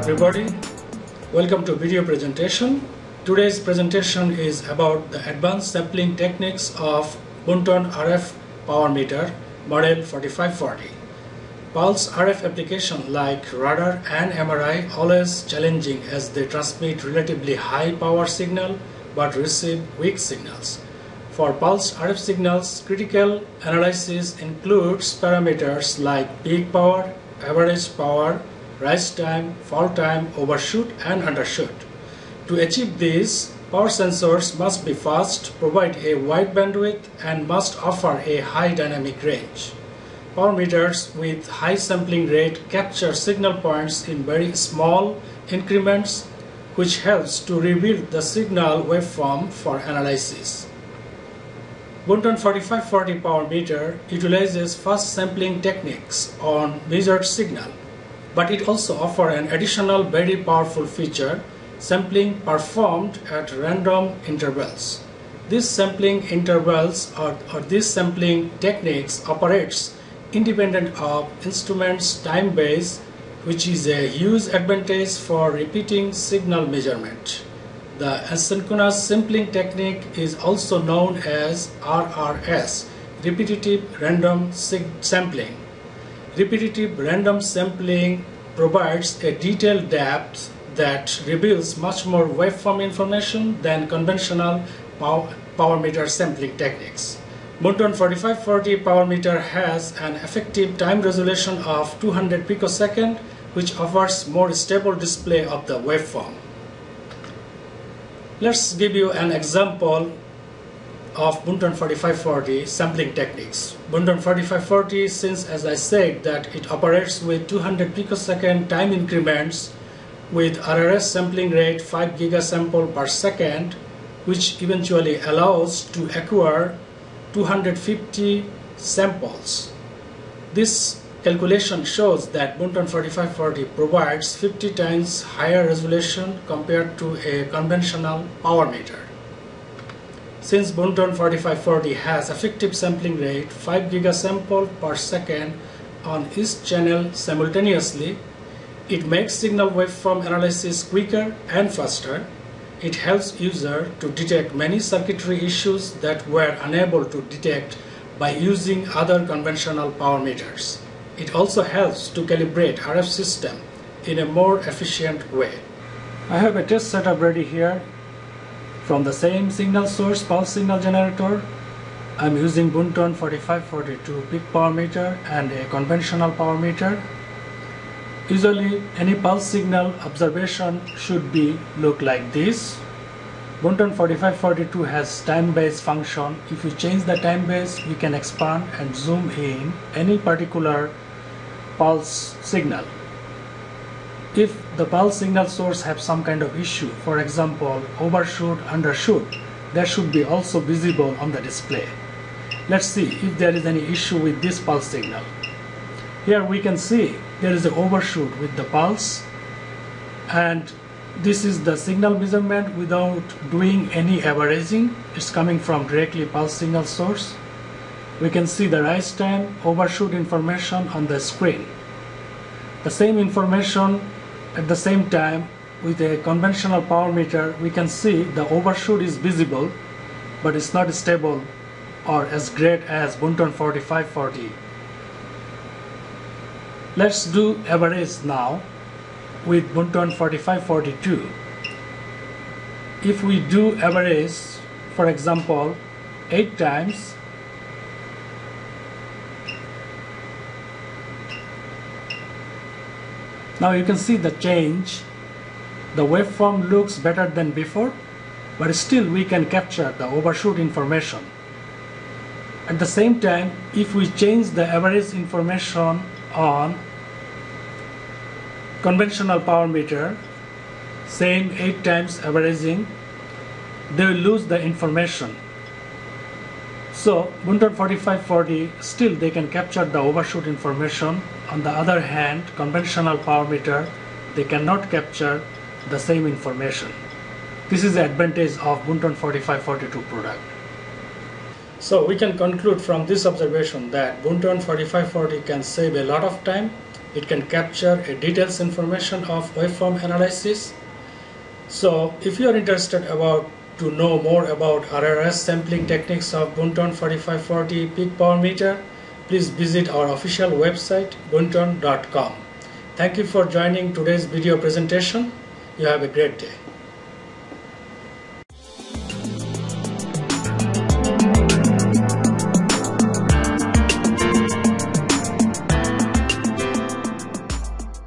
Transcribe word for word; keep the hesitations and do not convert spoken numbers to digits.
everybody, welcome to video presentation. Today's presentation is about the advanced sampling techniques of Bunton R F power meter model forty-five forty. Pulse R F application like radar and M R I always challenging as they transmit relatively high power signal but receive weak signals. For pulse R F signals, critical analysis includes parameters like peak power, average power, rise time, fall time, overshoot and undershoot. To achieve this, power sensors must be fast, provide a wide bandwidth and must offer a high dynamic range. Power meters with high sampling rate capture signal points in very small increments, which helps to reveal the signal waveform for analysis. Bunton forty-five forty power meter utilizes fast sampling techniques on measured signal, but it also offers an additional very powerful feature, sampling performed at random intervals. These sampling intervals or, or these sampling techniques operates independent of instrument's time base, which is a huge advantage for repeating signal measurement. The asynchronous sampling technique is also known as R R S, repetitive random sampling. Repetitive random sampling provides a detailed depth that reveals much more waveform information than conventional power, power meter sampling techniques. Bunton forty-five forty power meter has an effective time resolution of two hundred picoseconds, which offers more stable display of the waveform. Let's give you an example of Bunton forty-five forty sampling techniques. Bunton forty-five forty, since as I said that it operates with two hundred picosecond time increments with R R S sampling rate five gigasample per second, which eventually allows to acquire two hundred fifty samples. This calculation shows that Bunton forty-five forty provides fifty times higher resolution compared to a conventional power meter. Since Bunton forty-five forty has effective sampling rate five gigasample per second on each channel simultaneously, it makes signal waveform analysis quicker and faster. It helps user to detect many circuitry issues that were unable to detect by using other conventional power meters. It also helps to calibrate R F system in a more efficient way. I have a test setup ready here. From the same signal source pulse signal generator, I am using Bunton forty-five forty-two peak power meter and a conventional power meter. Usually any pulse signal observation should be look like this. Bunton forty-five forty-two has time base function. If we change the time base, we can expand and zoom in any particular pulse signal. If the pulse signal source have some kind of issue, for example overshoot, undershoot, that should be also visible on the display. Let's see if there is any issue with this pulse signal. Here we can see there is an overshoot with the pulse, and this is the signal measurement without doing any averaging. It's coming from directly pulse signal source. We can see the rise time, overshoot information on the screen. The same information at the same time with a conventional power meter, we can see the overshoot is visible, but it's not stable or as great as Bunton forty-five forty. Let's do average now with Bunton forty-five forty-two. If we do average, for example, eight times, now you can see the change. The waveform looks better than before, but still we can capture the overshoot information. At the same time, if we change the average information on conventional power meter, same eight times averaging, they will lose the information. So Bunton forty-five forty, still they can capture the overshoot information. On the other hand, conventional power meter, they cannot capture the same information. This is the advantage of Bunton forty-five forty-two product. So we can conclude from this observation that Bunton forty-five forty can save a lot of time It can capture a details information of waveform analysis. So if you are interested about to know more about R R S sampling techniques of Bunton forty-five forty peak power meter, please visit our official website bunton dot com. Thank you for joining today's video presentation. You have a great day.